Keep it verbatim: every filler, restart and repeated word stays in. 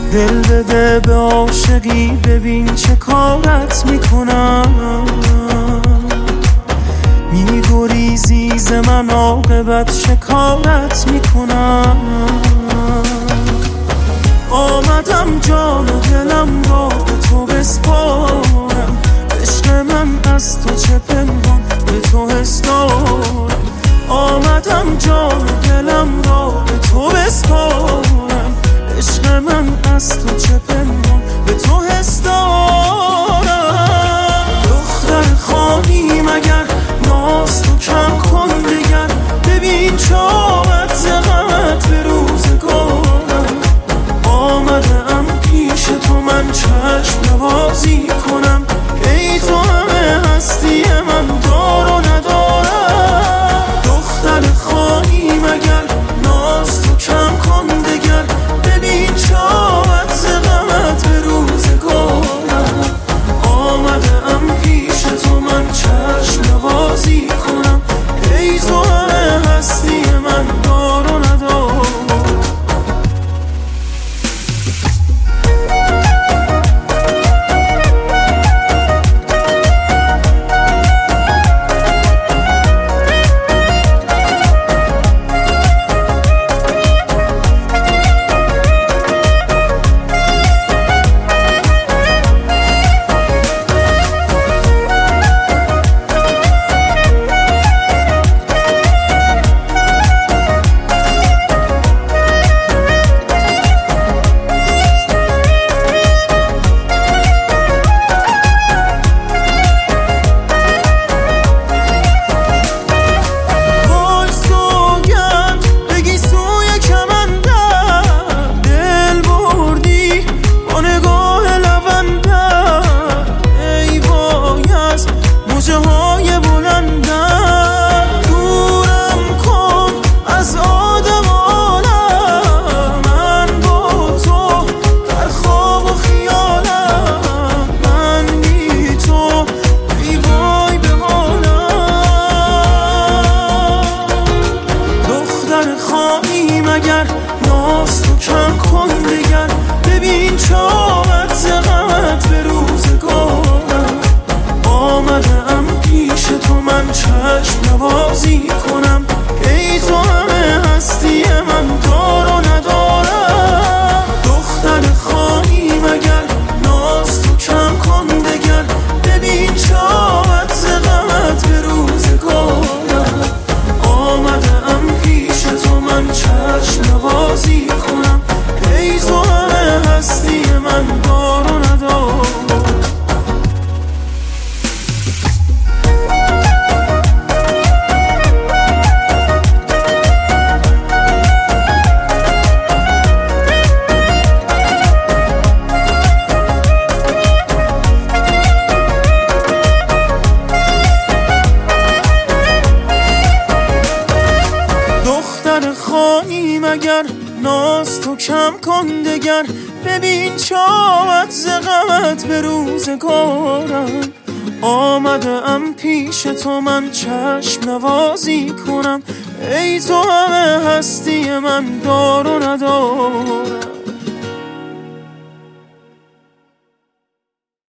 دل بده به عاشقی، ببین چه کارت میکنم. میگریزی ز من، عاقبت چه کارت میکنم. آمدم جان و دلم را به تو بسپارم، عشق من از تو چه پنهان به تو حس دارم. آمدم جان و دلم را به تو بسپارم، عشق من از تو چه پنهان به تو حس دارم. دختر خواهی مگر ناز تو کم کن دگر، ببین چاوت ز غمت به روزگارم. آمده ام پیش تو من چشم نوازی کنم، ای تو همه هستی من دار و ندارم. دختر خواهی مگر ناز تو کم کن دگر، ببین چاوت ز غمت به روزگارم. آمده ام پیش تو من چشم نوازی کنم، ای تو همه هستی من دار و ندارم. خواهی مگر ناز تو کم کن دگر، ببین چاوت ز غمت به روزگارم. آمده ام پیش تو من چشم نوازی کنم، ای تو همه هستی من دار و ندارم. دختر خواهی مگر ناز تو کم کن دگر، ببین چاوت ز غمت به روزگارم. آمده ام پیش تو من چشم نوازی کنم، ای تو همه هستی من دار و ندارم. دختر خواهی مگر ناز تو کم کن دگر، ببین چاوت ز غمت به روزگارم. آمده ام پیش تو من چشم نوازی کنم، ای تو همه هستی من دار و ندارم.